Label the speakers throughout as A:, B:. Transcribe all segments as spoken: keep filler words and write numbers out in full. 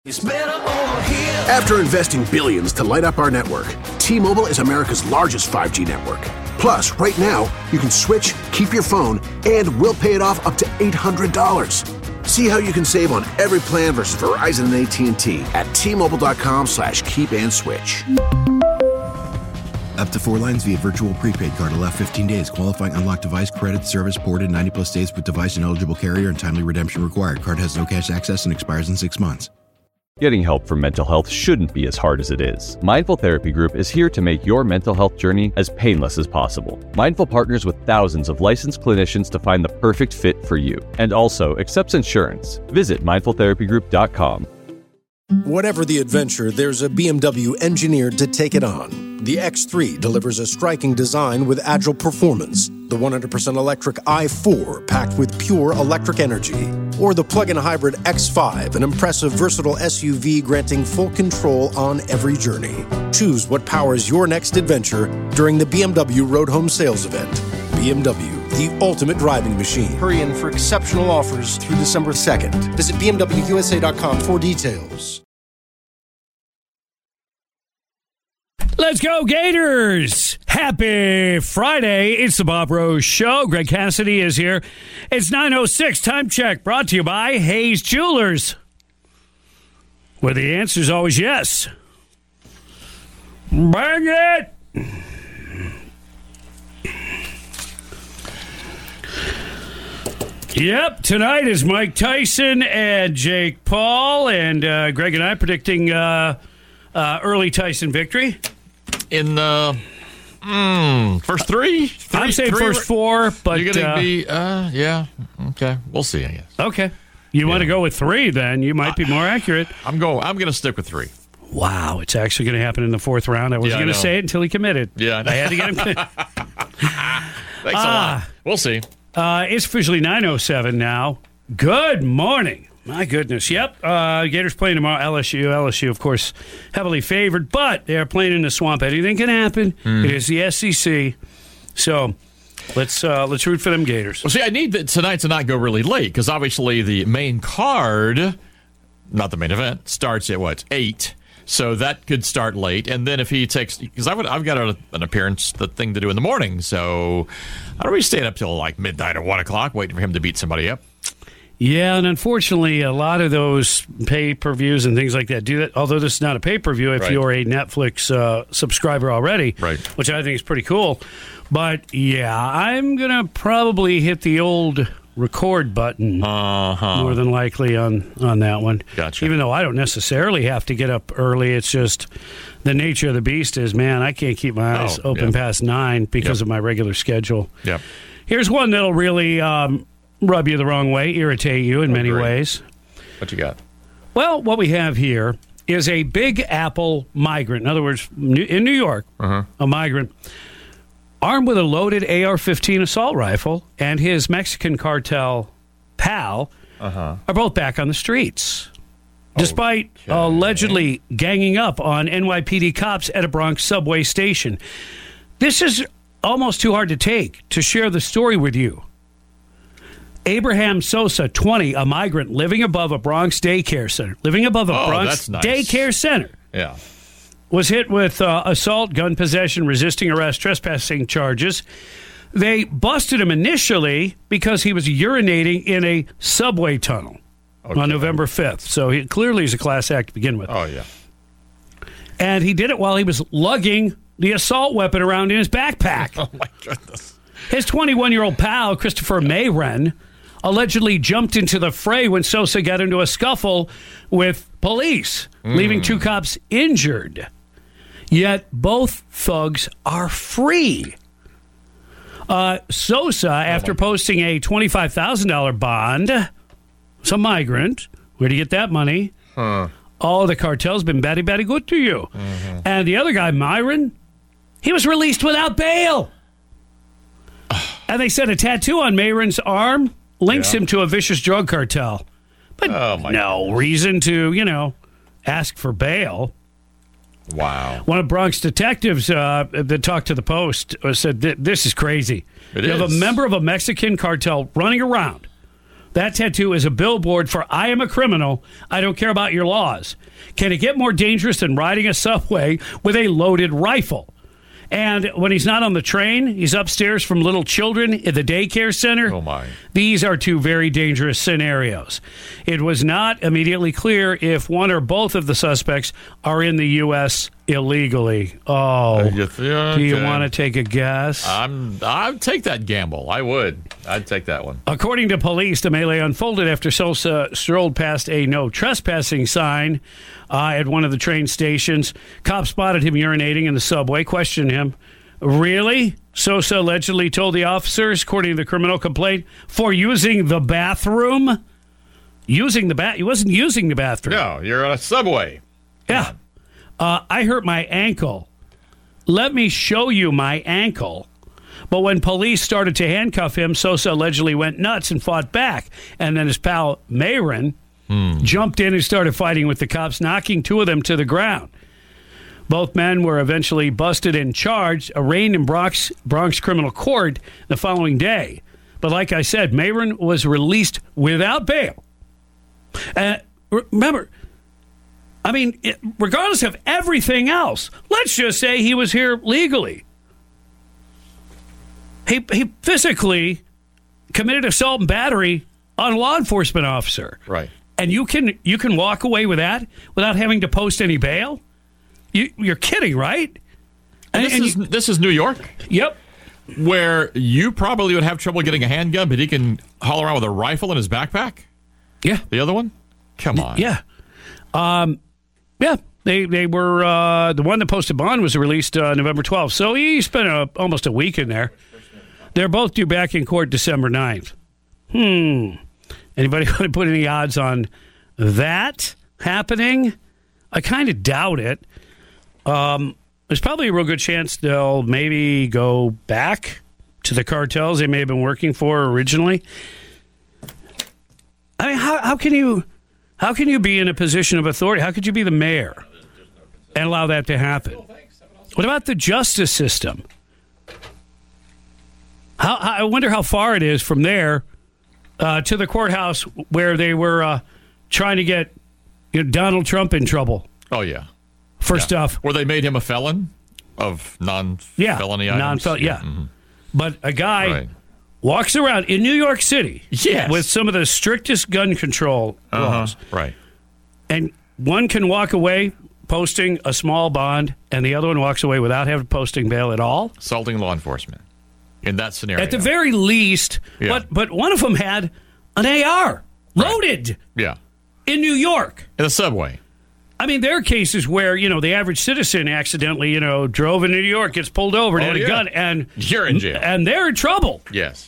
A: After investing billions to light up our network, T-Mobile is America's largest five G network. Plus, right now, you can switch, keep your phone, and we'll pay it off up to eight hundred dollars. See how you can save on every plan versus Verizon and A T and T at T-Mobile.com slash keep and switch.
B: Up to four lines via virtual prepaid card. Allow fifteen days. Qualifying unlocked device credit service ported ninety plus days with device and eligible carrier and timely redemption required. Card has no cash access and expires in six months.
C: Getting help for mental health shouldn't be as hard as it is. Mindful Therapy Group is here to make your mental health journey as painless as possible. Mindful partners with thousands of licensed clinicians to find the perfect fit for you, and also accepts insurance. Visit mindful therapy group dot com.
D: Whatever the adventure, there's a B M W engineered to take it on. The X three delivers a striking design with agile performance. The one hundred percent electric i four, packed with pure electric energy. Or the plug-in hybrid X five, an impressive, versatile S U V granting full control on every journey. Choose what powers your next adventure during the B M W Road Home Sales Event. B M W, the ultimate driving machine. Hurry in for exceptional offers through December second. Visit B M W U S A dot com for details.
E: Let's go, Gators! Happy Friday. It's the Bob Rose Show. Greg Cassidy is here. It's nine oh six. Time check brought to you by Hayes Jewelers, where the answer is always yes. Bring it! Yep, tonight is Mike Tyson and Jake Paul, and uh, Greg and I predicting uh, uh, early Tyson victory.
F: In the mm, first three? three?
E: I'm saying
F: three,
E: first four, but...
F: You're going to
E: uh,
F: be, uh, yeah, okay. We'll see, I guess.
E: Okay. You yeah. want to go with three, then. You might be more accurate.
F: I'm going I'm going to stick with three.
E: Wow, it's actually going to happen in the fourth round. I wasn't yeah, going to say it until he committed.
F: Yeah.
E: I had to get him...
F: Thanks uh, a lot. We'll see.
E: Uh, it's officially nine oh seven now. Good morning. My goodness. Yep. Uh, Gators playing tomorrow. L S U. L S U, of course, heavily favored, but they're playing in the swamp. Anything can happen. Mm. It is the S E C. So let's uh, let's root for them Gators.
F: Well, see, I need that tonight to not go really late because obviously the main card, not the main event, starts at what, eight. So that could start late, and then if he takes, because I've I've got a, an appearance, the thing to do in the morning. So I don't really stay up till like midnight or one o'clock waiting for him to beat somebody up.
E: Yeah, and unfortunately, a lot of those pay-per-views and things like that do that. Although this is not a pay-per-view, if right. you're a Netflix uh, subscriber already,
F: right.
E: which I think is pretty cool. But yeah, I'm gonna probably hit the old record button
F: uh-huh.
E: more than likely on, on that one.
F: Gotcha.
E: Even though I don't necessarily have to get up early, it's just the nature of the beast is, man, I can't keep my eyes oh, open yep. past nine because yep. of my regular schedule.
F: Yep.
E: Here's one that'll really um, rub you the wrong way, irritate you in
F: oh,
E: many
F: great.
E: ways.
F: What you got?
E: Well, what we have here is a Big Apple migrant. In other words, in New York,
F: uh-huh.
E: a migrant armed with a loaded A R fifteen assault rifle and his Mexican cartel pal
F: uh-huh.
E: are both back on the streets, despite okay. allegedly ganging up on N Y P D cops at a Bronx subway station. This is almost too hard to take to share the story with you. Abraham Sosa, twenty, a migrant living above a Bronx daycare center, living above a
F: oh,
E: Bronx
F: nice.
E: daycare center.
F: Yeah.
E: Was hit with uh, assault, gun possession, resisting arrest, trespassing charges. They busted him initially because he was urinating in a subway tunnel okay. on November fifth. So he clearly is a class act to begin with.
F: Oh, yeah.
E: And he did it while he was lugging the assault weapon around in his backpack.
F: Oh, my goodness.
E: His twenty-one-year-old pal, Christopher Mayren, allegedly jumped into the fray when Sosa got into a scuffle with police, mm. leaving two cops injured. Yet both thugs are free. Uh, Sosa, after posting a twenty-five thousand dollars bond, was a migrant. Where'd he get that money?
F: Huh.
E: Oh, the cartel's been very, very good to you.
F: Mm-hmm.
E: And the other guy, Myron, he was released without bail. And they said a tattoo on Mayron's arm links
F: yeah.
E: him to a vicious drug cartel. But
F: oh my
E: no God. reason to, you know, ask for bail.
F: Wow.
E: One of Bronx detectives uh, that talked to the Post said, this is crazy.
F: It
E: you
F: is.
E: have a member of a Mexican cartel running around That tattoo is a billboard for I am a criminal. I don't care about your laws. Can it get more dangerous than riding a subway with a loaded rifle? And when he's not on the train, he's upstairs from little children at the daycare center.
F: Oh, my.
E: These are two very dangerous scenarios. It was not immediately clear if one or both of the suspects are in the U S illegally. Oh,
F: you th-
E: do you
F: okay.
E: want to take a guess?
F: I'm, I'd take that gamble. I would. I'd take that one.
E: According to police, the melee unfolded after Sosa strolled past a no trespassing sign uh, at one of the train stations. Cops spotted him urinating in the subway, questioned him. Really? Sosa allegedly told the officers, according to the criminal complaint, for using the bathroom? Using the bath? He wasn't using the bathroom.
F: No, you're on a subway.
E: Yeah. Uh, I hurt my ankle. Let me show you my ankle. But when police started to handcuff him, Sosa allegedly went nuts and fought back. And then his pal, Mayron, hmm. jumped in and started fighting with the cops, knocking two of them to the ground. Both men were eventually busted and charged, arraigned in Bronx, Bronx criminal court the following day. But like I said, Mayron was released without bail. Uh, remember... I mean, it, regardless of everything else, let's just say he was here legally. He he physically committed assault and battery on a law enforcement officer.
F: Right.
E: And you can you can walk away with that without having to post any bail? You, you're kidding, right?
F: And,
E: And,
F: this,
E: and
F: is,
E: you,
F: this is New York?
E: Yep.
F: Where you probably would have trouble getting a handgun, but he can haul around with a rifle in his backpack?
E: Yeah.
F: The other one? Come on.
E: Yeah. Um. Yeah, they they were uh, the one that posted bond was released uh, November twelfth. So he spent a, almost a week in there. They're both due back in court December ninth. Hmm. Anybody want to put any odds on that happening? I kind of doubt it. Um, there's probably a real good chance they'll maybe go back to the cartels they may have been working for originally. I mean, how how can you? How can you be in a position of authority? How could you be the mayor and allow that to happen? What about the justice system? How, I wonder how far it is from there uh, to the courthouse where they were uh, trying to get you know, Donald Trump in trouble.
F: Oh, yeah.
E: For
F: yeah.
E: stuff.
F: Where they made him a felon of non-felony
E: yeah,
F: items?
E: Non-felony, yeah.
F: Mm-hmm.
E: But a guy...
F: Right.
E: Walks around in New York City
F: yes.
E: with some of the strictest gun control
F: uh-huh.
E: laws.
F: Right.
E: And one can walk away posting a small bond, and the other one walks away without having posting bail at all.
F: Assaulting law enforcement in that scenario.
E: At the very least,
F: yeah.
E: but but one of them had an A R loaded
F: right. yeah.
E: in New York.
F: In the subway.
E: I mean, there are cases where, you know, the average citizen accidentally, you know, drove into New York, gets pulled over, and
F: oh,
E: had a
F: yeah.
E: gun, and
F: you're in jail.
E: And they're in trouble.
F: Yes.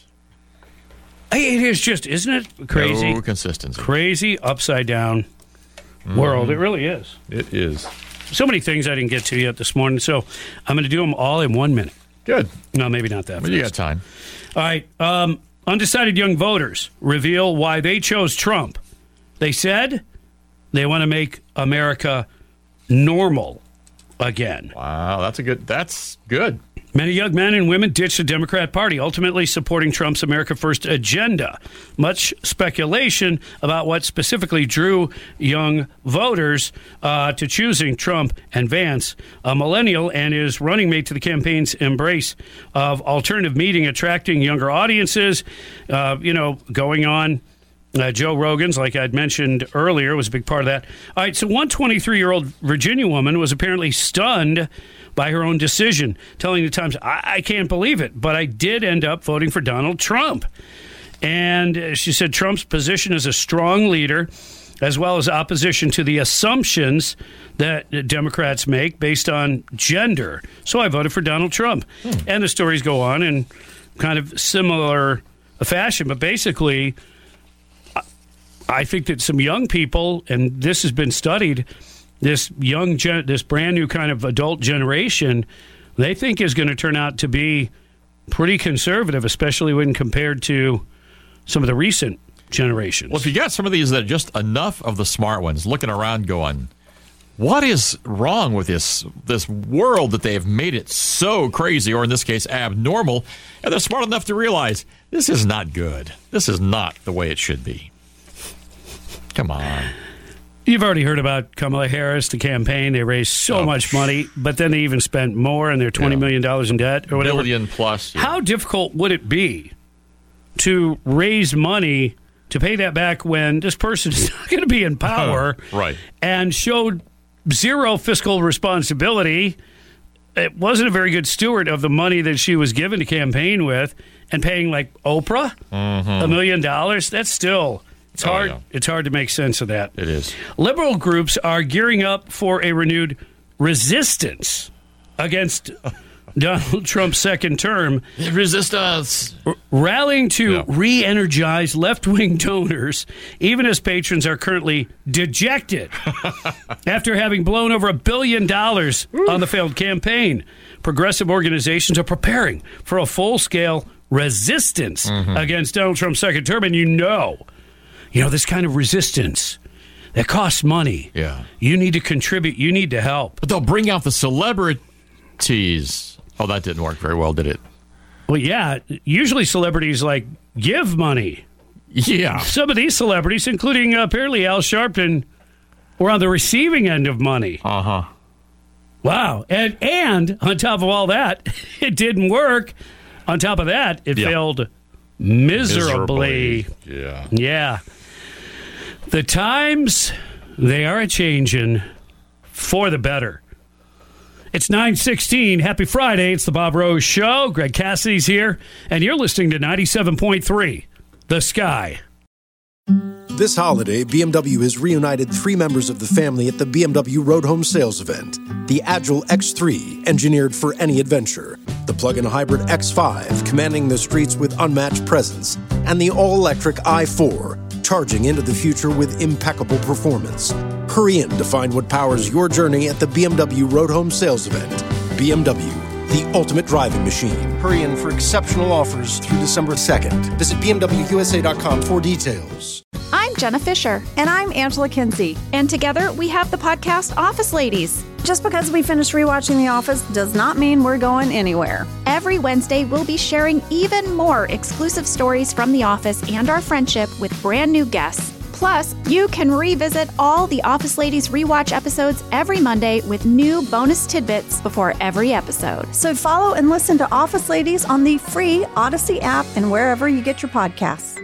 E: It is just, isn't it crazy?
F: No consistency.
E: Crazy, upside down mm-hmm. world. It really is.
F: It is.
E: So many things I didn't get to yet this morning, so I'm going to do them all in one minute.
F: Good.
E: No, maybe not that
F: well,
E: fast.
F: You got time.
E: All right. Um, undecided young voters reveal why they chose Trump. They said they want to make America normal again.
F: Wow, that's a good. That's good.
E: Many young men and women ditched the Democrat Party, ultimately supporting Trump's America First agenda. Much speculation about what specifically drew young voters uh, to choosing Trump and Vance. A millennial and his running mate to the campaign's embrace of alternative meeting, attracting younger audiences, uh, you know, going on. Uh, Joe Rogan's, like I'd mentioned earlier, was a big part of that. All right, so one twenty-three-year-old Virginia woman was apparently stunned by her own decision, telling the Times, I, I can't believe it, but I did end up voting for Donald Trump. And she said Trump's position as a strong leader, as well as opposition to the assumptions that Democrats make based on gender. So I voted for Donald Trump. Hmm. And the stories go on in kind of similar fashion, but basically, I think that some young people, and this has been studied, this young, gen- this brand new kind of adult generation, they think is going to turn out to be pretty conservative, especially when compared to some of the recent generations.
F: Well, if you got some of these that are just enough of the smart ones looking around going, what is wrong with this this world that they have made it so crazy, or in this case, abnormal, and they're smart enough to realize this is not good. This is not the way it should be. Come on.
E: You've already heard about Kamala Harris, the campaign. They raised so oh. much money, but then they even spent more, and they're twenty yeah. million dollars in debt or whatever.
F: Billion plus. Yeah.
E: How difficult would it be to raise money to pay that back when this person is not going to be in power
F: right.
E: and showed zero fiscal responsibility? It wasn't a very good steward of the money that she was given to campaign with, and paying like Oprah
F: mm-hmm.
E: a million dollars. That's still... It's
F: oh,
E: hard.
F: yeah.
E: It's hard to make sense of that.
F: It is.
E: Liberal groups are gearing up for a renewed resistance against Donald Trump's second term.
F: Resistance.
E: R- rallying to
F: yeah.
E: re-energize left-wing donors, even as patrons are currently dejected after having blown over a billion dollars on the failed campaign. Progressive organizations are preparing for a full-scale resistance mm-hmm. against Donald Trump's second term, and you know... You know, this kind of resistance, that costs money.
F: Yeah.
E: You need to contribute. You need to help.
F: But they'll bring out the celebrities. Oh, that didn't work very well, did it?
E: Well, yeah. Usually celebrities, like, give money.
F: Yeah.
E: Some of these celebrities, including uh, apparently Al Sharpton, were on the receiving end of money.
F: Uh-huh.
E: Wow. And, and on top of all that, it didn't work. On top of that, it
F: yeah.
E: failed miserably.
F: miserably. Yeah.
E: Yeah. The times, they are a-changin' for the better. It's nine sixteen. Happy Friday. It's the Bob Rose Show. Greg Cassidy's here, and you're listening to ninety-seven point three, The Sky.
D: This holiday, B M W has reunited three members of the family at the B M W Road Home Sales Event. The Agile X three, engineered for any adventure. The plug-in hybrid X five, commanding the streets with unmatched presence. And the all-electric i four, charging into the future with impeccable performance. Hurry in to find what powers your journey at the B M W Road Home Sales Event. B M W, the ultimate driving machine. Hurry in for exceptional offers through December second. Visit B M W U S A dot com for details.
G: I'm Jenna Fisher.
H: And I'm Angela Kinsey.
G: And together we have the podcast Office Ladies.
H: Just because we finished rewatching The Office does not mean we're going anywhere.
G: Every Wednesday, we'll be sharing even more exclusive stories from The Office and our friendship with brand new guests. Plus, you can revisit all the Office Ladies rewatch episodes every Monday with new bonus tidbits before every episode.
H: So follow and listen to Office Ladies on the free Odyssey app and wherever you get your podcasts.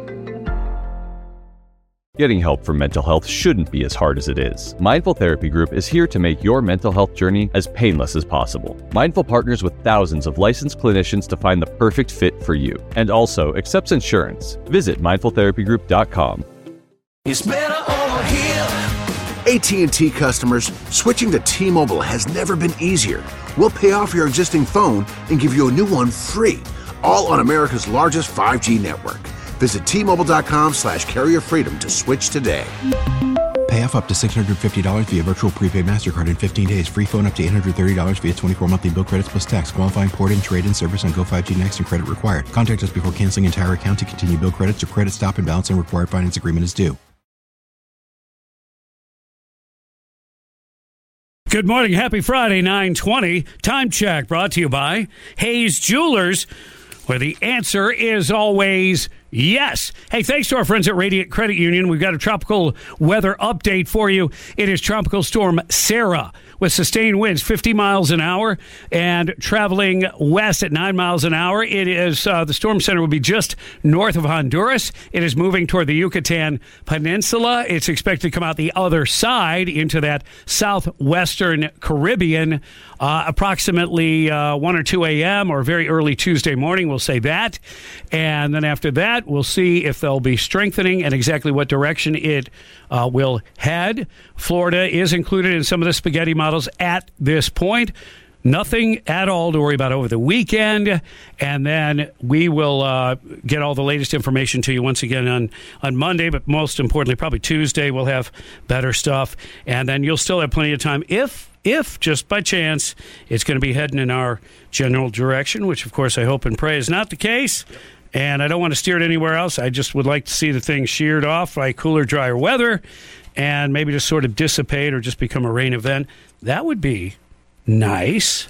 C: Getting help for mental health shouldn't be as hard as it is. Mindful Therapy Group is here to make your mental health journey as painless as possible. Mindful partners with thousands of licensed clinicians to find the perfect fit for you, and also accepts insurance. Visit mindful therapy group dot com.
A: It's better over here. A T and T customers, switching to T-Mobile has never been easier. We'll pay off your existing phone and give you a new one free, all on America's largest five G network. Visit T-Mobile.com slash carrier freedom to switch today.
B: Pay off up to six hundred fifty dollars via virtual prepaid MasterCard in fifteen days. Free phone up to eight hundred thirty dollars via twenty-four monthly bill credits plus tax. Qualifying port-in, trade-in service on Go five G Next and credit required. Contact us before canceling entire account to continue bill credits or credit stop and balance and required finance agreement is due.
E: Good morning. Happy Friday, nine twenty. Time check brought to you by Hayes Jewelers, where the answer is always yes. Hey, thanks to our friends at Radiant Credit Union. We've got a tropical weather update for you. It is Tropical Storm Sarah with sustained winds fifty miles an hour and traveling west at nine miles an hour. It is uh, the storm center will be just north of Honduras. It is moving toward the Yucatan Peninsula. It's expected to come out the other side into that southwestern Caribbean uh, approximately uh, one or two a.m. or very early Tuesday morning. We'll say that. And then after that, we'll see if they'll be strengthening and exactly what direction it uh, will head. Florida is included in some of the spaghetti models at this point. Nothing at all to worry about over the weekend. And then we will uh, get all the latest information to you once again on, on Monday. But most importantly, probably Tuesday, we'll have better stuff. And then you'll still have plenty of time if, if just by chance, it's going to be heading in our general direction, which, of course, I hope and pray is not the case. And I don't want to steer it anywhere else. I just would like to see the thing sheared off by cooler, drier weather. and maybe just sort of dissipate or just become a rain event. That would be nice.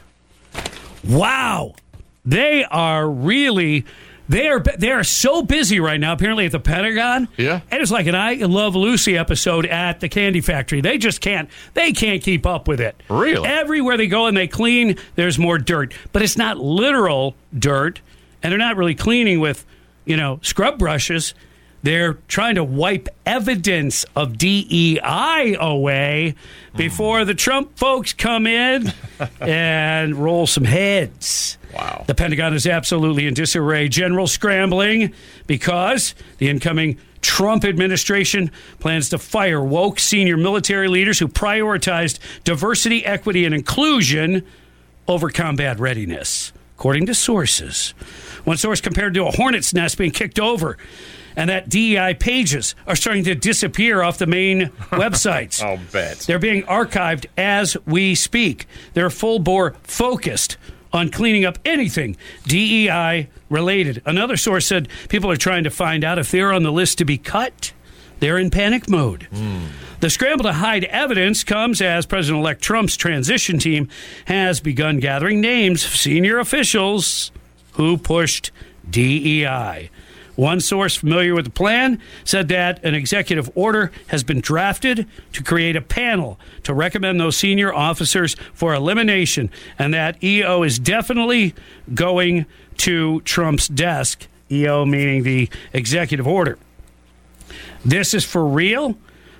E: Wow. They are really... They are they are so busy right now, apparently, at the Pentagon.
F: Yeah.
E: And it's like an I Love Lucy episode at the candy factory. They just can't, they can't keep up with it.
F: Really?
E: Everywhere they go and they clean, there's more dirt. But it's not literal dirt, and they're not really cleaning with, you know, scrub brushes. They're trying to wipe evidence of D E I away before the Trump folks come in and roll some heads.
F: Wow.
E: The Pentagon is absolutely in disarray. General scrambling because the incoming Trump administration plans to fire woke senior military leaders who prioritized diversity, equity, and inclusion over combat readiness, according to sources. One source compared to a hornet's nest being kicked over, and that D E I pages are starting to disappear off the main websites.
F: I'll bet.
E: They're being archived as we speak. They're full bore focused on cleaning up anything D E I related. Another source said people are trying to find out if they're on the list to be cut. They're in panic mode. Mm. The scramble to hide evidence comes as President-elect Trump's transition team has begun gathering names of senior officials who pushed D E I. One source familiar with the plan said that an executive order has been drafted to create a panel to recommend those senior officers for elimination, and that E O is definitely going to Trump's desk, E O meaning the executive order. This is for real.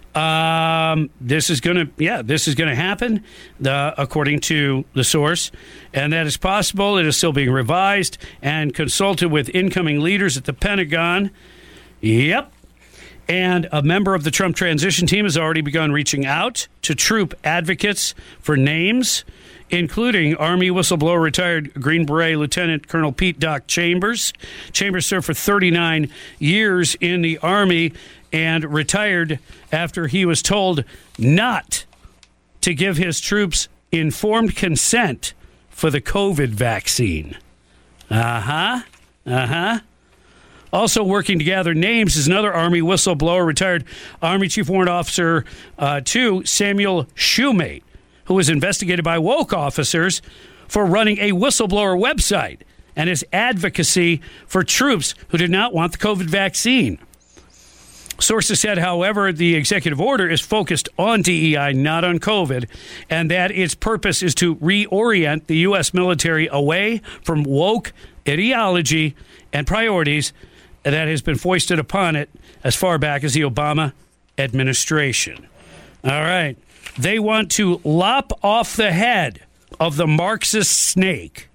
E: Um, this is going to, yeah, this is going to happen, uh, according to the source, and that is possible. It is still being revised and consulted with incoming leaders at the Pentagon. Yep. And a member of the Trump transition team has already begun reaching out to troop advocates for names, including Army whistleblower retired Green Beret Lieutenant Colonel Pete Doc Chambers. Chambers served for thirty-nine years in the Army and retired after he was told not to give his troops informed consent for the COVID vaccine. Uh-huh. Uh-huh. Also working to gather names is another Army whistleblower, retired Army Chief Warrant Officer uh, two, Samuel Shumate, who was investigated by woke officers for running a whistleblower website and his advocacy for troops who did not want the COVID vaccine. Sources said, however, the executive order is focused on D E I, not on COVID, and that its purpose is to reorient the U S military away from woke ideology and priorities that has been foisted upon it as far back as the Obama administration. All right. They want to lop off the head of the Marxist snake.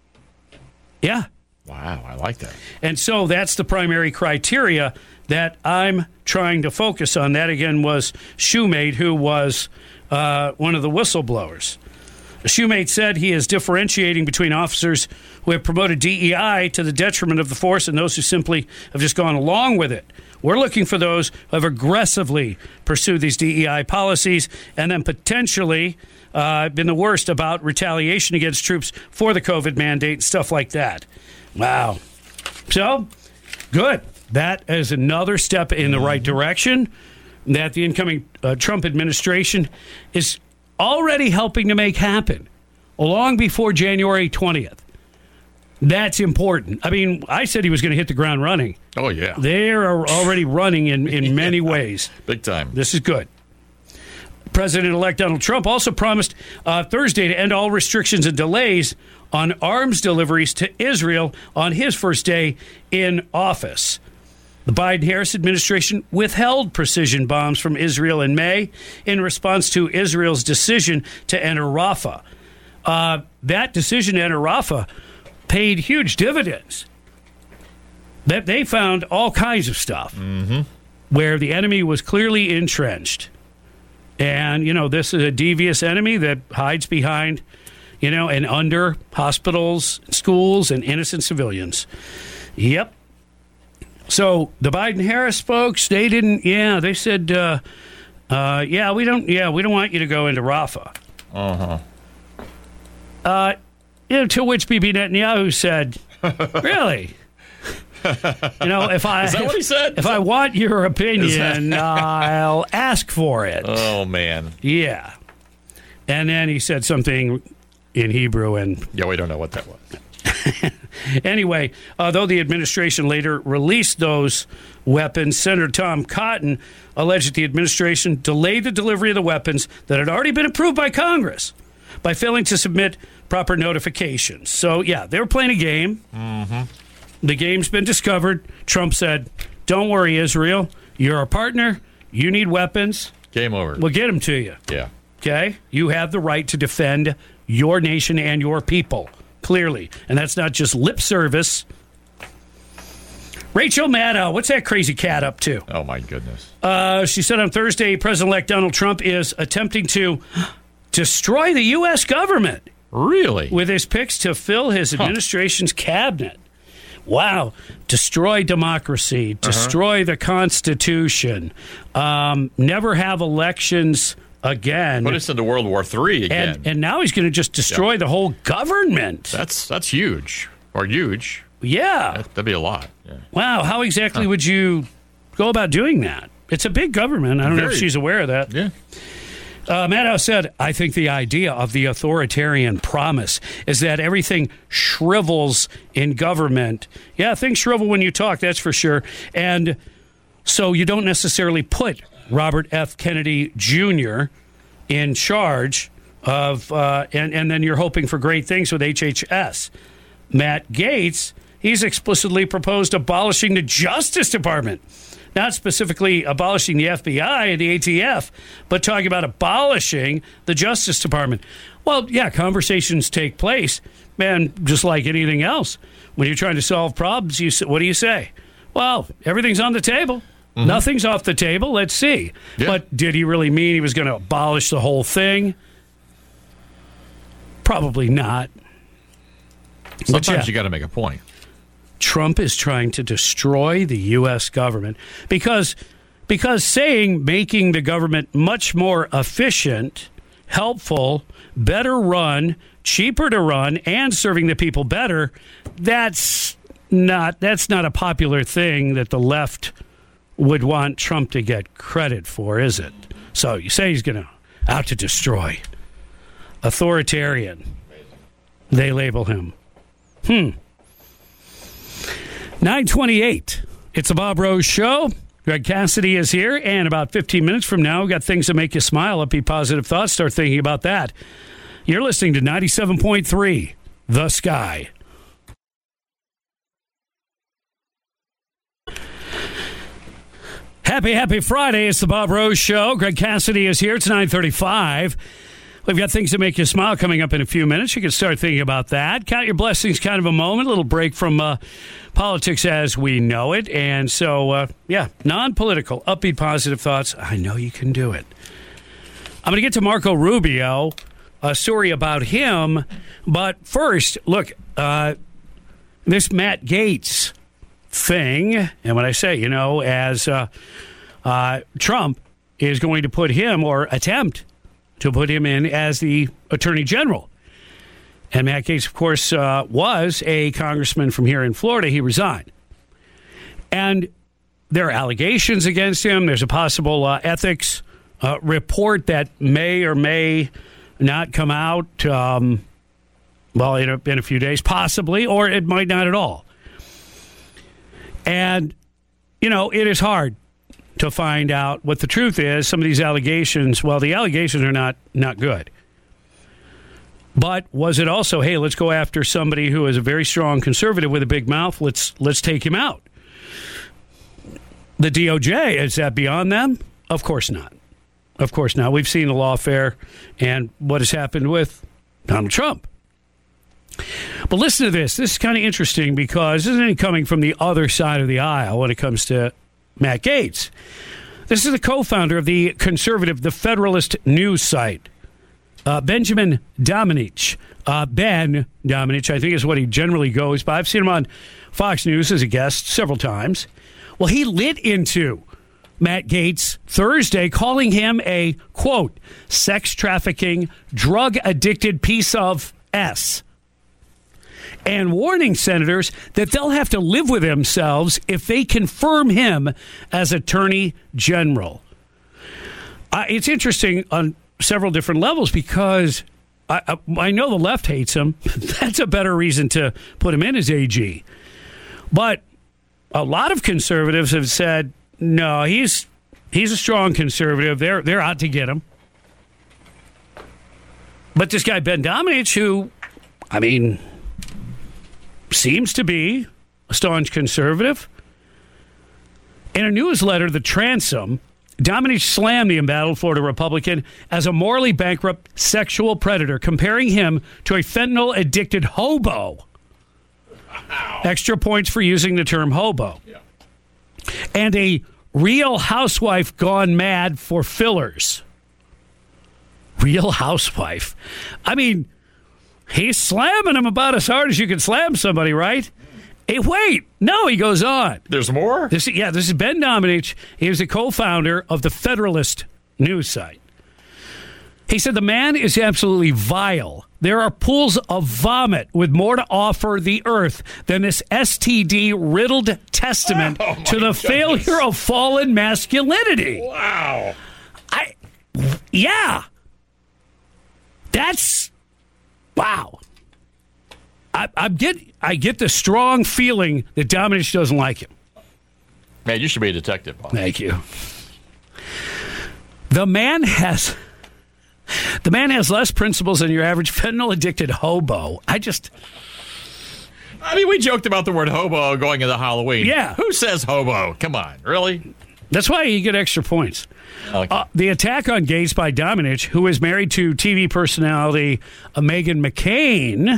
E: Yeah.
F: Wow, I like that.
E: And so that's the primary criteria that I'm trying to focus on. That, again, was Shumate, who was uh, one of the whistleblowers. Shumate said he is differentiating between officers who have promoted D E I to the detriment of the force and those who simply have just gone along with it. We're looking for those who have aggressively pursued these D E I policies and then potentially uh, been the worst about retaliation against troops for the COVID mandate and stuff like that. Wow. So, good. That is another step in the right direction that the incoming uh, Trump administration is already helping to make happen long before January twentieth. That's important. I mean, I said he was going to hit the ground running.
F: Oh, yeah.
E: They are already running in, in many
F: yeah,
E: ways.
F: Big time.
E: This is good. President-elect Donald Trump also promised uh, Thursday to end all restrictions and delays on arms deliveries to Israel on his first day in office. The Biden-Harris administration withheld precision bombs from Israel in May in response to Israel's decision to enter Rafah. Uh, that decision to enter Rafah paid huge dividends. That they found all kinds of stuff
F: mm-hmm.
E: where the enemy was clearly entrenched. And, you know, this is a devious enemy that hides behind, you know, and under hospitals, schools, and innocent civilians. Yep. So the Biden-Harris folks, they didn't, yeah, they said, uh, uh, yeah, we don't, yeah, we don't want you to go into Rafah.
F: Uh-huh.
E: Uh, you know, to which Bibi Netanyahu said, really? You know, if I
F: Is that
E: if,
F: what he said?
E: if I want your opinion, that... I'll ask for it.
F: Oh man.
E: Yeah. And then he said something in Hebrew, and
F: yeah, we don't know what that was.
E: Anyway, although the administration later released those weapons, Senator Tom Cotton alleged that the administration delayed the delivery of the weapons that had already been approved by Congress by failing to submit proper notifications. So, yeah, they were playing a game.
F: Mm-hmm.
E: The game's been discovered. Trump said, don't worry, Israel. You're our partner. You need weapons.
F: Game over.
E: We'll get them to you.
F: Yeah.
E: Okay? You have the right to defend your nation and your people, clearly. And that's not just lip service. Rachel Maddow, what's that crazy cat up to?
F: Oh, my goodness.
E: Uh, she said on Thursday, President-elect Donald Trump is attempting to destroy the U S government.
F: Really?
E: With his picks to fill his administration's huh. cabinet. Wow. Destroy democracy. Destroy uh-huh. the Constitution. Um, never have elections again.
F: Put us into World War Three again.
E: And, and now he's going to just destroy yeah. the whole government.
F: That's that's huge. Or huge.
E: Yeah.
F: That, that'd be a lot. Yeah.
E: Wow. How exactly huh. would you go about doing that? It's a big government. I don't Very, know if she's aware of that.
F: Yeah.
E: Uh, Maddow said, I think the idea of the authoritarian promise is that everything shrivels in government. Yeah, things shrivel when you talk, that's for sure. And so you don't necessarily put Robert F. Kennedy Junior in charge of, uh, and, and then you're hoping for great things with H H S. Matt Gaetz, he's explicitly proposed abolishing the Justice Department. Not specifically abolishing the F B I and the A T F, but talking about abolishing the Justice Department. Well, yeah, conversations take place. Man, just like anything else. When you're trying to solve problems, you what do you say? Well, everything's on the table. Mm-hmm. Nothing's off the table. Let's see. Yeah. But did he really mean he was going to abolish the whole thing? Probably not.
F: Sometimes
E: yeah.
F: you got to make a point.
E: Trump is trying to destroy the U S government because because saying making the government much more efficient, helpful, better run, cheaper to run, and serving the people better, that's not that's not a popular thing that the left would want Trump to get credit for, is it? So you say he's going to out to destroy. Authoritarian. They label him. Hmm. nine twenty-eight. It's a Bob Rose Show. Greg Cassidy is here, and about fifteen minutes from now, we've got things that make you smile, upbeat, positive thoughts. Start thinking about that. You're listening to ninety-seven point three, The Sky. Happy, happy Friday. It's the Bob Rose Show. Greg Cassidy is here. It's nine thirty-five. We've got things that make you smile coming up in a few minutes. You can start thinking about that. Count your blessings, kind of a moment. A little break from uh, politics as we know it. And so, uh, yeah, non-political, upbeat, positive thoughts. I know you can do it. I'm going to get to Marco Rubio, a story about him. But first, look, uh, this Matt Gaetz thing, and when I say, you know, as uh, uh, Trump is going to put him or attempt to put him in as the Attorney General. And Matt Gaetz, of course, uh, was a congressman from here in Florida. He resigned. And there are allegations against him. There's a possible uh, ethics uh, report that may or may not come out, um, well, in a, in a few days, possibly, or it might not at all. And, you know, it is hard to find out what the truth is. Some of these allegations, well, the allegations are not not good. But was it also, hey, let's go after somebody who is a very strong conservative with a big mouth. Let's let's take him out. The D O J, is that beyond them? Of course not. Of course not. We've seen the lawfare and what has happened with Donald Trump. But listen to this. This is kind of interesting because this isn't coming from the other side of the aisle when it comes to Matt Gaetz. This is the co-founder of the conservative, the Federalist news site, uh, Benjamin Domenech. Uh, Ben Domenech, I think is what he generally goes by. I've seen him on Fox News as a guest several times. Well, he lit into Matt Gaetz Thursday, calling him a, quote, sex trafficking, drug-addicted piece of S. and warning senators that they'll have to live with themselves if they confirm him as Attorney General. Uh, it's interesting on several different levels because I, I, I know the left hates him. That's a better reason to put him in as A G. But a lot of conservatives have said, no, he's he's a strong conservative. They're they're out to get him. But this guy, Ben Domenech, who, I mean, seems to be a staunch conservative. In a newsletter, The Transom, Domenech slammed the embattled Florida Republican as a morally bankrupt sexual predator, comparing him to a fentanyl-addicted hobo. Wow. Extra points for using the term hobo. Yeah. And a real housewife gone mad for fillers. Real housewife. I mean, he's slamming him about as hard as you can slam somebody, right? Hey, wait. No, he goes on.
F: There's more?
E: This, yeah, this is Ben Domenech. He is the co-founder of the Federalist news site. He said the man is absolutely vile. There are pools of vomit with more to offer the earth than this S T D-riddled testament oh, to the goodness. failure of fallen masculinity.
F: Wow.
E: I, yeah. That's, wow. I, I get I get the strong feeling that Domenech doesn't like him.
F: Man, you should be a detective, Paul.
E: Thank you. The man has the man has less principles than your average fentanyl-addicted hobo. I just...
F: I mean, we joked about the word hobo going into Halloween.
E: Yeah.
F: Who says hobo? Come on, really?
E: That's why you get extra points. Okay. Uh, the attack on Gates by Domenech, who is married to T V personality uh, Meghan McCain...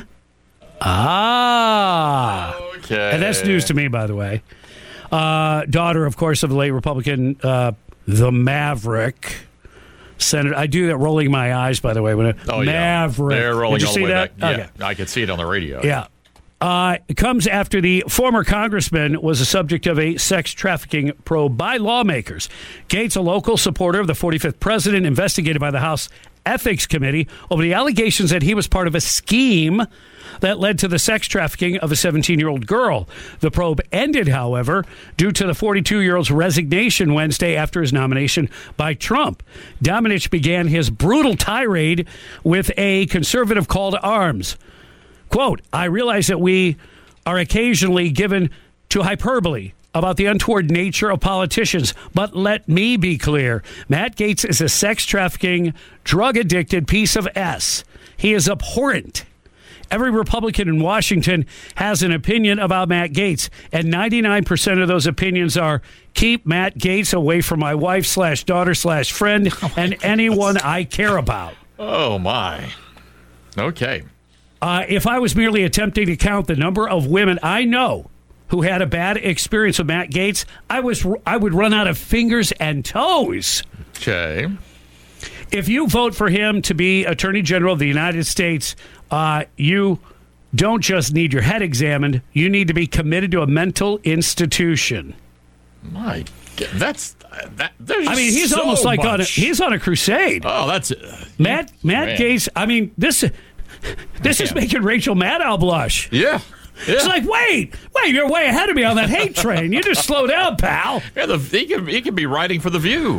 E: Ah.
F: Okay.
E: And that's news to me, by the way. Uh, daughter, of course, of the late Republican, uh, the Maverick Senator. I do that rolling my eyes, by the way. When I,
F: oh,
E: Maverick.
F: Yeah. They're rolling
E: Did you
F: all
E: see
F: the way
E: that?
F: back.
E: Okay.
F: Yeah, I could see it on the radio.
E: Yeah. Uh, it comes after the former congressman was the subject of a sex trafficking probe by lawmakers. Gates, a local supporter of the forty-fifth president, investigated by the House Ethics Committee over the allegations that he was part of a scheme that led to the sex trafficking of a seventeen-year-old girl. The probe ended, however, due to the forty-two-year-old's resignation Wednesday after his nomination by Trump. Domenech began his brutal tirade with a conservative call to arms. Quote, I realize that we are occasionally given to hyperbole about the untoward nature of politicians, but let me be clear. Matt Gaetz is a sex-trafficking, drug-addicted piece of S. He is abhorrent. Every Republican in Washington has an opinion about Matt Gaetz, and ninety-nine percent of those opinions are, keep Matt Gaetz away from my wife slash daughter slash friend oh and goodness. anyone I care about.
F: Oh, my. Okay.
E: Uh, if I was merely attempting to count the number of women I know who had a bad experience with Matt Gaetz, I was I would run out of fingers and toes.
F: Okay.
E: If you vote for him to be Attorney General of the United States, uh, you don't just need your head examined. You need to be committed to a mental institution.
F: My God, that's that. There's
E: I mean, he's
F: so
E: almost like
F: much.
E: on a, he's on a crusade.
F: Oh, that's uh,
E: Matt Matt
F: man.
E: Gaetz. I mean, this this
F: Man.
E: is making Rachel Maddow blush.
F: Yeah. Yeah.
E: It's like, wait, wait, you're way ahead of me on that hate train. You just slow down, pal.
F: Yeah, the, he could he could be writing for The View.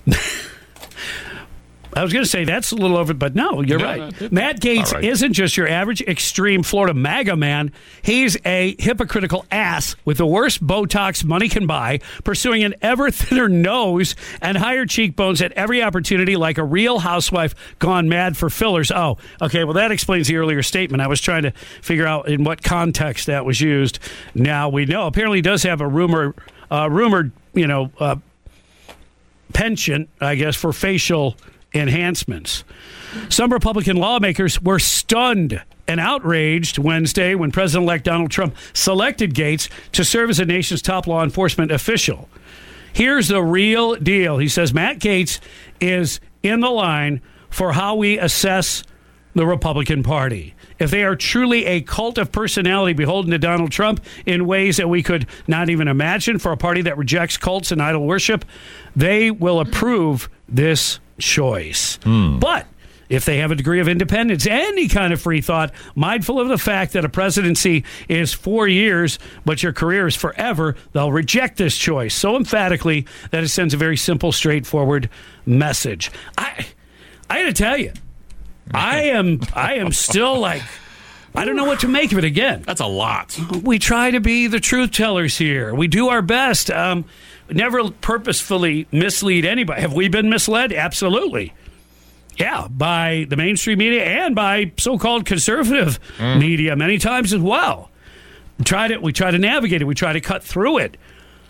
E: I was going to say that's a little over, but no, you're
F: No,
E: right.
F: no,
E: Matt Gaetz
F: right.
E: isn't just your average extreme Florida MAGA man. He's a hypocritical ass with the worst Botox money can buy, pursuing an ever thinner nose and higher cheekbones at every opportunity like a real housewife gone mad for fillers. Oh, okay, well, that explains the earlier statement. I was trying to figure out in what context that was used. Now we know. Apparently he does have a rumor, uh, rumored, you know, uh, penchant, I guess, for facial enhancements. Some Republican lawmakers were stunned and outraged Wednesday when President-elect Donald Trump selected Gaetz to serve as the nation's top law enforcement official. Here's the real deal. He says Matt Gaetz is in the line for how we assess the Republican Party. If they are truly a cult of personality beholden to Donald Trump in ways that we could not even imagine for a party that rejects cults and idol worship, they will approve this choice.
F: Mm.
E: But if they have a degree of independence, any kind of free thought, mindful of the fact that a presidency is four years, but your career is forever, they'll reject this choice so emphatically that it sends a very simple, straightforward message. I, I got to tell you, I am, I am still like, I don't know what to make of it again.
F: That's a lot.
E: We try to be the truth tellers here. We do our best. Um, never purposefully mislead anybody. Have we been misled? Absolutely. Yeah, by the mainstream media and by so-called conservative mm. media many times as well. We try to we try to navigate it. We try to cut through it.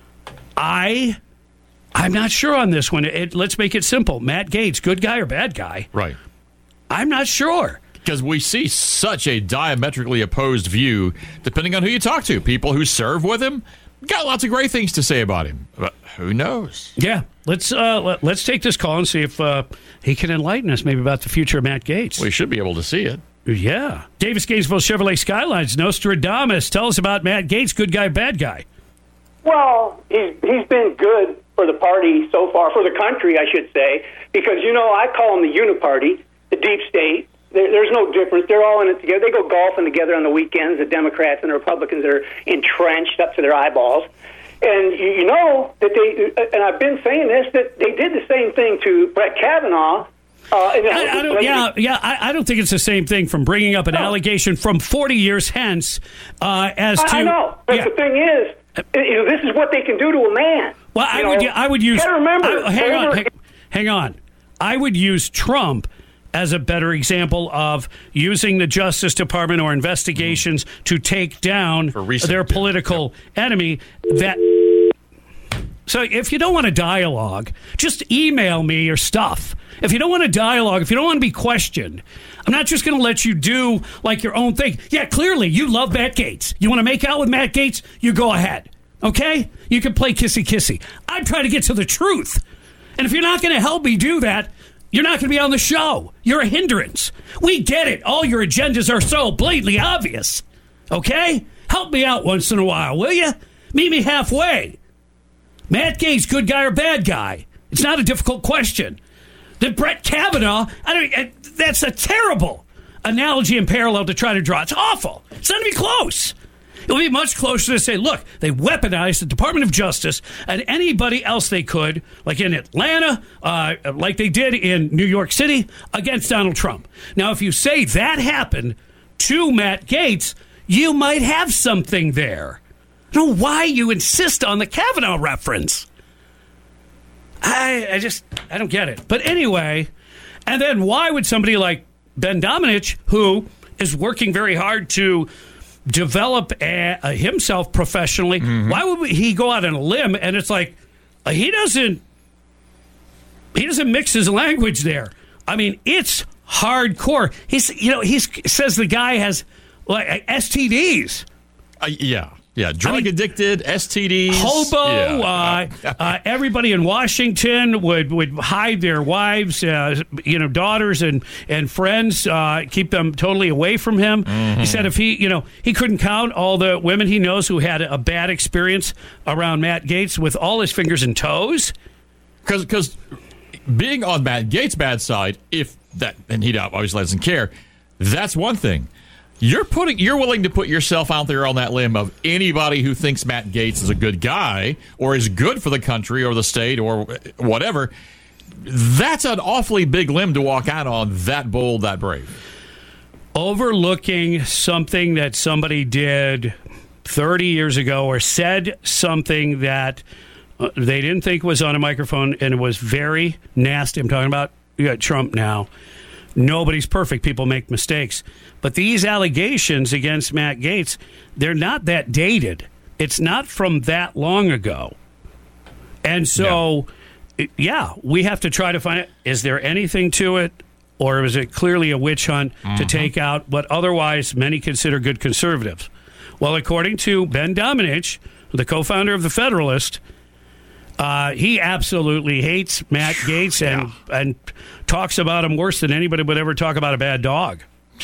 E: I, I'm not sure on this one. It, let's make it simple. Matt Gaetz, good guy or bad guy?
F: Right.
E: I'm not sure.
F: Because we see such a diametrically opposed view, depending on who you talk to. People who serve with him got lots of great things to say about him. But who knows?
E: Yeah. Let's uh, let, let's take this call and see if uh, he can enlighten us maybe about the future of Matt Gaetz.
F: We should be able to see it.
E: Yeah. Davis Gainesville Chevrolet Skylines, Nostradamus. Tell us about Matt Gaetz, good guy, bad guy.
I: Well, he's, he's been good for the party so far, for the country, I should say, because, you know, I call him the uniparty, the deep state. There, there's no difference. They're all in it together. They go golfing together on the weekends, the Democrats and the Republicans are entrenched up to their eyeballs. And you, you know that they, and I've been saying this, that they did the same thing to Brett Kavanaugh. Uh, and
E: I, I don't, yeah, yeah. I, I don't think it's the same thing from bringing up an no. allegation from forty years hence uh, as to.
I: I, I know, but yeah. the thing is, you know, this is what they can do to a man.
E: Well, I know? would, I would use.
I: Remember,
E: I, hang
I: over,
E: on, hang, hang on. I would use Trump as a better example of using the Justice Department or investigations mm. to take down their political yeah. enemy. That. So if you don't want a dialogue, just email me your stuff. If you don't want a dialogue, if you don't want to be questioned, I'm not just going to let you do like your own thing. Yeah, clearly you love Matt Gaetz. You want to make out with Matt Gaetz? You go ahead. Okay? You can play kissy-kissy. I'm trying to get to the truth. And if you're not going to help me do that, you're not going to be on the show. You're a hindrance. We get it. All your agendas are so blatantly obvious. Okay? Help me out once in a while, will you? Meet me halfway. Matt Gaetz, good guy or bad guy? It's not a difficult question. The Brett Kavanaugh, I don't, that's a terrible analogy and parallel to try to draw. It's awful. It's not even close. It would be much closer to say, look, they weaponized the Department of Justice and anybody else they could, like in Atlanta, uh, like they did in New York City, against Donald Trump. Now, if you say that happened to Matt Gaetz, you might have something there. I don't know why you insist on the Kavanaugh reference. I, I just, I don't get it. But anyway, and then why would somebody like Ben Domenech, who is working very hard to develop a, a himself professionally, mm-hmm. why would he go out on a limb? And it's like, uh, he doesn't, he doesn't mix his language there. I mean, it's hardcore. He's, you know, he says the guy has like S T Ds.
F: Uh, yeah. Yeah, drug I mean, addicted, S T Ds.
E: Hobo.
F: Yeah.
E: Uh, uh, everybody in Washington would, would hide their wives, uh, you know, daughters and, and friends, uh, keep them totally away from him. Mm-hmm. He said if he, you know, he couldn't count all the women he knows who had a bad experience around Matt Gaetz with all his fingers and toes.
F: Because being on Matt Gaetz' bad side, if that, and he obviously doesn't care, that's one thing. You're putting. You're willing to put yourself out there on that limb of anybody who thinks Matt Gaetz is a good guy or is good for the country or the state or whatever. That's an awfully big limb to walk out on, that bold, that brave.
E: Overlooking something that somebody did thirty years ago or said something that uh, they didn't think was on a microphone and it was very nasty. I'm talking about you got Trump now. Nobody's perfect. People make mistakes. But these allegations against Matt Gaetz, they're not that dated. It's not from that long ago. And so, yeah, yeah we have to try to find it. Is there anything to it? Or is it clearly a witch hunt mm-hmm. to take out what otherwise many consider good conservatives? Well, according to Ben Domenech, the co-founder of The Federalist, Uh, he absolutely hates Matt Gaetz and yeah. and talks about him worse than anybody would ever talk about a bad dog.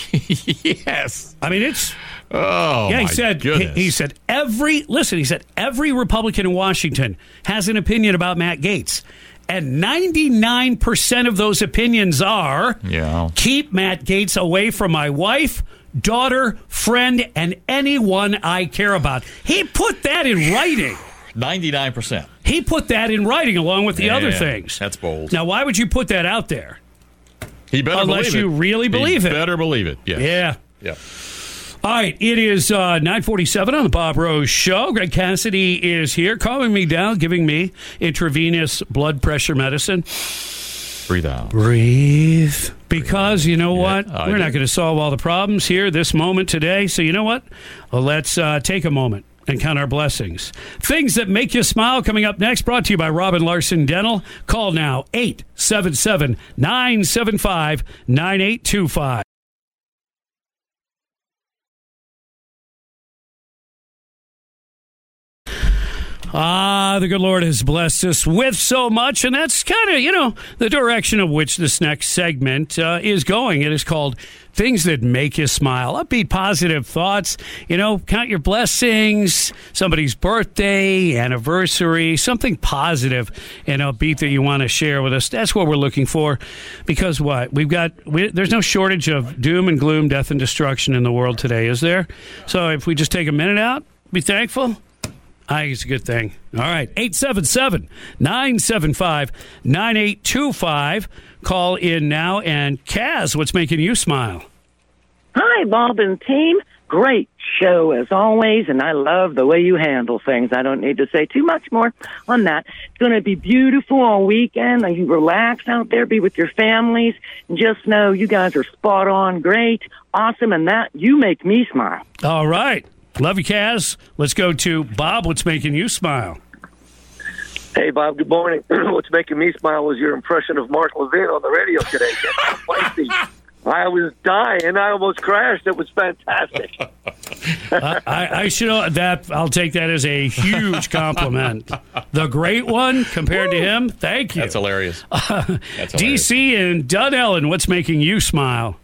F: Yes,
E: I mean it's.
F: Oh,
E: yeah. He
F: my
E: said.
F: goodness.
E: He, he said every listen. He said every Republican in Washington has an opinion about Matt Gaetz, And ninety-nine percent of those opinions are,
F: Yeah.
E: keep Matt Gaetz away from my wife, daughter, friend, and anyone I care about. He put that in writing.
F: ninety-nine percent.
E: He put that in writing along with the
F: Yeah,
E: other things.
F: That's bold.
E: Now, why would you put that out there?
F: He better
E: Unless
F: believe
E: you
F: it.
E: really believe
F: he
E: it.
F: better believe it. Yes.
E: Yeah.
F: Yeah.
E: All right, it is uh, nine forty-seven on the Bob Rose Show. Greg Cassidy is here, calming me down, giving me intravenous blood pressure medicine.
F: Breathe out.
E: Breathe. Because you know what?
F: I
E: We're
F: do.
E: not going to solve all the problems here this moment today. So you know what? Well, let's uh, take a moment and count our blessings. Things that make you smile coming up next, brought to you by Robin Larson Dental. Call now, eight seven seven, nine seven five, nine eight two five. Ah, the good Lord has blessed us with so much, and that's kind of, you know, the direction of which this next segment uh, is going. It is called Things That Make You Smile. Upbeat, positive thoughts. You know, count your blessings, somebody's birthday, anniversary, something positive and upbeat that you want to share with us. That's what we're looking for. Because what? We've got, we, there's no shortage of doom and gloom, death and destruction in the world today, is there? So if we just take a minute out, be thankful. I think it's a good thing. All right, eight seven seven, nine seven five, nine eight two five. Call in now. And Kaz, what's making you smile?
J: Hi, Bob and team. Great show as always, and I love the way you handle things. I don't need to say too much more on that. It's going to be beautiful all weekend. You relax out there, be with your families, and just know you guys are spot on, great, awesome, and that you make me smile.
E: All right. Love you, Kaz. Let's go to Bob. What's making you smile?
K: Hey, Bob, good morning. What's making me smile was your impression of Mark Levin on the radio today. I was dying. I almost crashed. It was fantastic.
E: uh, I, I should that. I'll take that as a huge compliment. The great one compared Woo. to him. Thank you.
F: That's hilarious.
E: Uh,
F: That's hilarious.
E: D C and Dunellen, what's making you smile?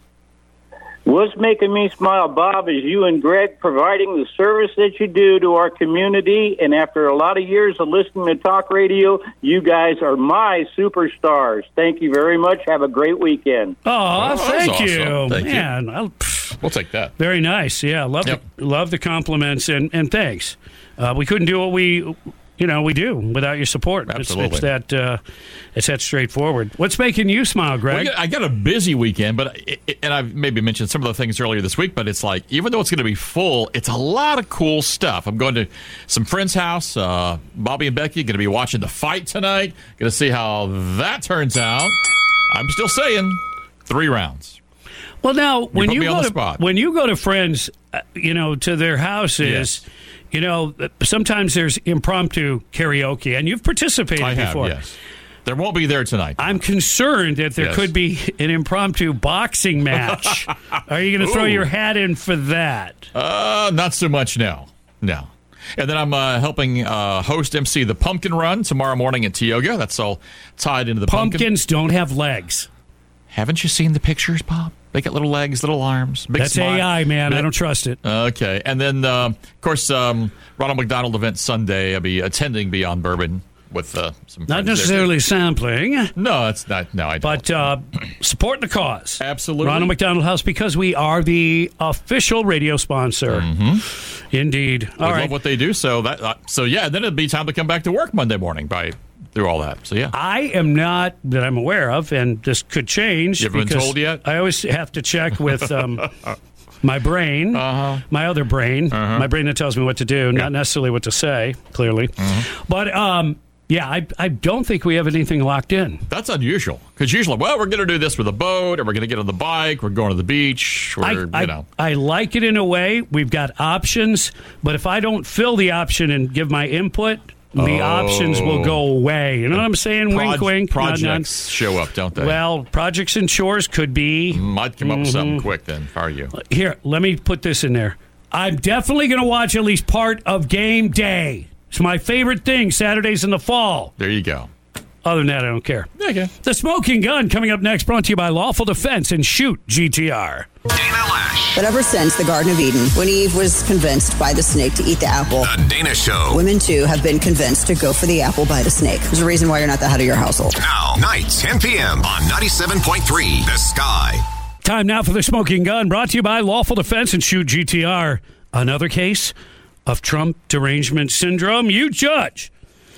L: What's making me smile, Bob, is you and Greg providing the service that you do to our community. And after a lot of years of listening to talk radio, you guys are my superstars. Thank you very much. Have a great weekend.
E: Oh,
F: Oh,
E: thank
F: that's
E: you.
F: awesome. Thank you.
E: Man, I'll, pff,
F: We'll take that.
E: very nice. Yeah, love
F: Yep.
E: the love the compliments and, and thanks. Uh, we couldn't do what we you know we do without your support.
F: Absolutely.
E: It's, it's that uh, it's that straightforward. What's making you smile, Greg?
F: Well, I got a busy weekend, but it, it- and I've maybe mentioned some of the things earlier this week. But it's like, even though it's going to be full, it's a lot of cool stuff. I'm going to some friend's house. Uh, Bobby and Becky going to be watching the fight tonight. Going to see how that turns out. I'm still saying three rounds.
E: Well, now when
F: put
E: you
F: me on
E: go
F: the
E: to
F: spot.
E: when you go to friends, uh, you know, to their houses,
F: Yes.
E: you know, sometimes there's impromptu karaoke, and you've participated
F: I have,
E: before.
F: yes. There won't be there tonight.
E: I'm concerned that there
F: Yes.
E: could be an impromptu boxing match. Are you going to throw
F: Ooh.
E: your hat in for that?
F: Uh, not so much now. No. And then I'm uh, helping uh, host M C the Pumpkin Run tomorrow morning in Tioga. That's all tied into the pumpkin.
E: Pumpkins don't have legs.
F: Haven't you seen the pictures, Bob? They got little legs, little arms, big
E: That's
F: smile.
E: A I, man. I
F: Yeah.
E: don't trust it.
F: Okay. And then, uh, of course, um, Ronald McDonald event Sunday. I'll be attending Beyond Bourbon with uh, some
E: Not
F: friends there.
E: necessarily sampling,
F: No, it's not. No, I don't.
E: but uh, supporting the cause.
F: Absolutely.
E: Ronald McDonald House, because we are the official radio sponsor.
F: Mm-hmm.
E: Indeed.
F: I
E: All right.
F: love what they do. So that. Uh, so yeah. Then it'd be time to come back to work Monday morning by through all that. So yeah.
E: I am not, that I'm aware of, and this could change.
F: You haven't been
E: because
F: told yet?
E: I always have to check with um, my brain,
F: Uh-huh.
E: my other brain,
F: Uh-huh.
E: my brain that tells me what to do, not necessarily what to say, clearly.
F: Mm-hmm.
E: But um, yeah, I, I don't think we have anything locked in.
F: That's unusual because usually, well, we're going to do this with a boat, or we're going to get on the bike, we're going to the beach, we're,
E: I,
F: you
E: I,
F: know.
E: I like it in a way. We've got options, but if I don't fill the option and give my input, the
F: Oh.
E: options will go away. You know what I'm saying? Wink,
F: Proj-
E: wink. nod, nod.
F: Projects show up, don't they?
E: Well, projects and chores could be.
F: Might come up with
E: Mhm.
F: something quick then. If I were you.
E: Here, let me put this in there. I'm definitely going to watch at least part of game day. It's my favorite thing, Saturdays in the fall.
F: There you go.
E: Other than that, I don't care.
F: Okay.
E: The Smoking Gun coming up next, brought to you by Lawful Defense and Shoot G T R.
M: But ever since the Garden of Eden, when Eve was convinced by the snake to eat the apple,
N: The Dana Show.
M: Women, too, have been convinced to go for the apple by the snake. There's a reason why you're not the head of your household.
N: Now, night, ten p.m. on ninety-seven point three The Sky.
E: Time now for The Smoking Gun, brought to you by Lawful Defense and Shoot G T R. Another case of Trump derangement syndrome. You judge.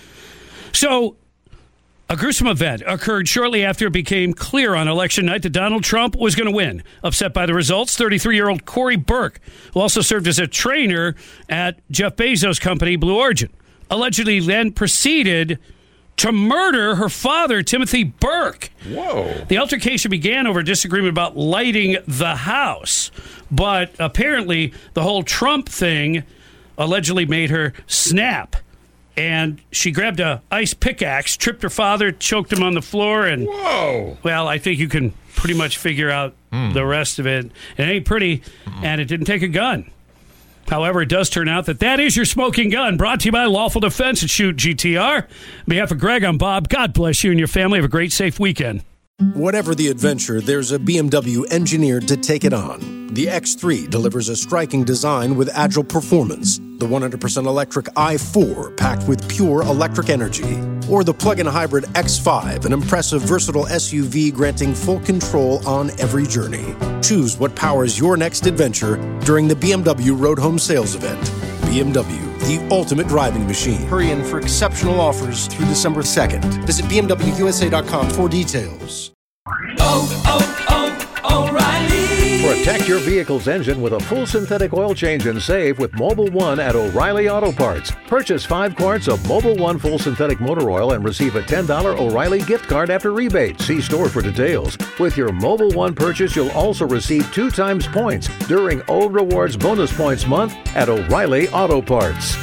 E: So, a gruesome event occurred shortly after it became clear on election night that Donald Trump was going to win. Upset by the results, thirty-three-year-old Corey Burke, who also served as a trainer at Jeff Bezos' company, Blue Origin, allegedly then proceeded to murder her father, Timothy Burke.
F: Whoa.
E: The altercation began over disagreement about lighting the house, but apparently the whole Trump thing allegedly made her snap. And she grabbed a ice pickaxe, tripped her father, choked him on the floor, and
F: Whoa.
E: well, I think you can pretty much figure out
F: Mm.
E: the rest of it. It ain't pretty, mm. and it didn't take a gun. However, it does turn out that that is your Smoking Gun, brought to you by Lawful Defense and Shoot G T R. On behalf of Greg, I'm Bob. God bless you and your family. Have a great, safe weekend.
D: Whatever the adventure, there's a B M W engineered to take it on. The X three delivers a striking design with agile performance. The one hundred percent electric i four, packed with pure electric energy. Or the plug-in hybrid X five, an impressive, versatile S U V granting full control on every journey. Choose what powers your next adventure during the B M W Road Home Sales Event. B M W, the ultimate driving machine. Hurry in for exceptional offers through December second. Visit B M W U S A dot com for details.
O: Oh, oh, oh, O'Reilly. Protect your vehicle's engine with a full synthetic oil change and save with Mobil one at O'Reilly Auto Parts. Purchase five quarts of Mobil one full synthetic motor oil and receive a ten dollars O'Reilly gift card after rebate. See store for details. With your Mobil one purchase, you'll also receive two times points during Old Rewards Bonus Points Month at O'Reilly Auto Parts.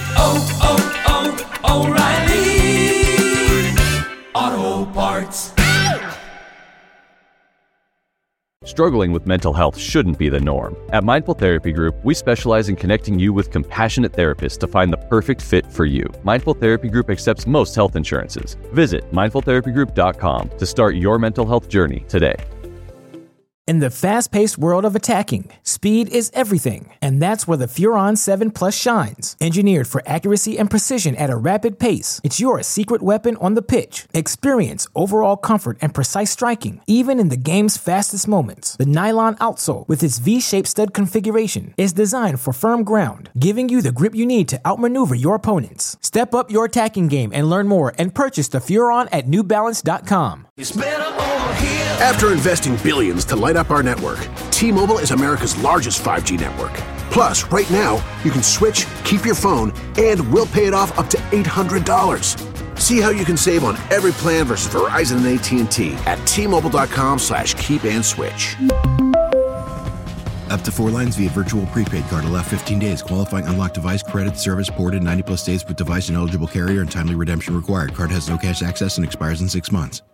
P: Oh, oh, oh, O'Reilly Auto Parts.
C: Struggling with mental health shouldn't be the norm. At Mindful Therapy Group, we specialize in connecting you with compassionate therapists to find the perfect fit for you. Mindful Therapy Group accepts most health insurances. Visit mindful therapy group dot com to start your mental health journey today.
Q: In the fast-paced world of attacking, speed is everything, and that's where the Furon seven Plus shines. Engineered for accuracy and precision at a rapid pace, it's your secret weapon on the pitch. Experience overall comfort and precise striking, even in the game's fastest moments. The nylon outsole, with its V-shaped stud configuration, is designed for firm ground, giving you the grip you need to outmaneuver your opponents. Step up your attacking game and learn more and purchase the Furon at new balance dot com.
A: It's better over here. After investing billions to light up our network, T-Mobile is America's largest five G network. Plus, right now, you can switch, keep your phone, and we'll pay it off up to eight hundred dollars. See how you can save on every plan versus Verizon and A T and T at T-Mobile.com slash keep and switch.
B: Up to four lines via virtual prepaid card. Allow fifteen days. Qualifying unlocked device credit service ported ninety plus days with device and eligible carrier and timely redemption required. Card has no cash access and expires in six months.